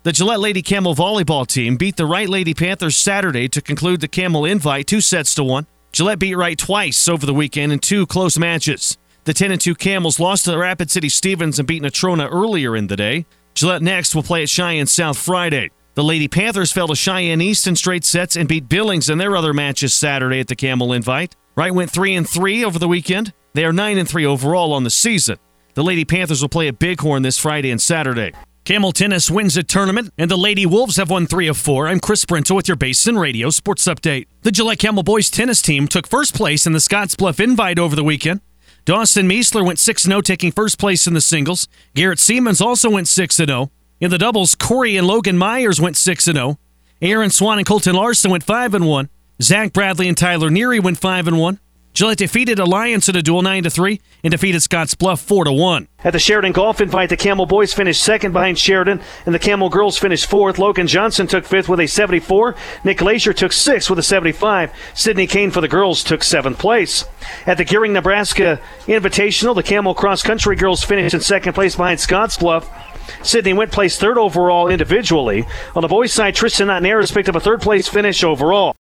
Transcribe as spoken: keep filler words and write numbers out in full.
The Gillette Lady Camel volleyball team beat the Wright Lady Panthers Saturday to conclude the Camel Invite two sets to one. Gillette beat Wright twice over the weekend in two close matches. The ten and two Camels lost to the Rapid City Stevens and beat Natrona earlier in the day. Gillette next will play at Cheyenne South Friday. The Lady Panthers fell to Cheyenne East in straight sets and beat Billings in their other matches Saturday at the Camel Invite. Wright went three and three over the weekend. They are nine and three overall on the season. The Lady Panthers will play at Bighorn this Friday and Saturday. Camel Tennis wins a tournament, and the Lady Wolves have won three of four. I'm Chris Brintle with your Basin Radio Sports Update. The Gillette Camel Boys tennis team took first place in the Scottsbluff Invite over the weekend. Dawson Meisler went six and oh, taking first place in the singles. Garrett Siemens also went six and oh. In the doubles, Corey and Logan Myers went six and oh. Aaron Swan and Colton Larson went five and one. Zach Bradley and Tyler Neary went five and one. Gillette defeated Alliance in a duel nine to three and defeated Scottsbluff four to one. At the Sheridan Golf Invite, the Camel boys finished second behind Sheridan, and the Camel girls finished fourth. Logan Johnson took fifth with a seventy-four. Nick Glacier took sixth with a seventy-five. Sydney Kane for the girls took seventh place. At the Gearing, Nebraska Invitational, the Camel cross country girls finished in second place behind Scottsbluff. Sydney Wint placed third overall individually. On the boys' side, Tristan Otneris picked up a third place finish overall.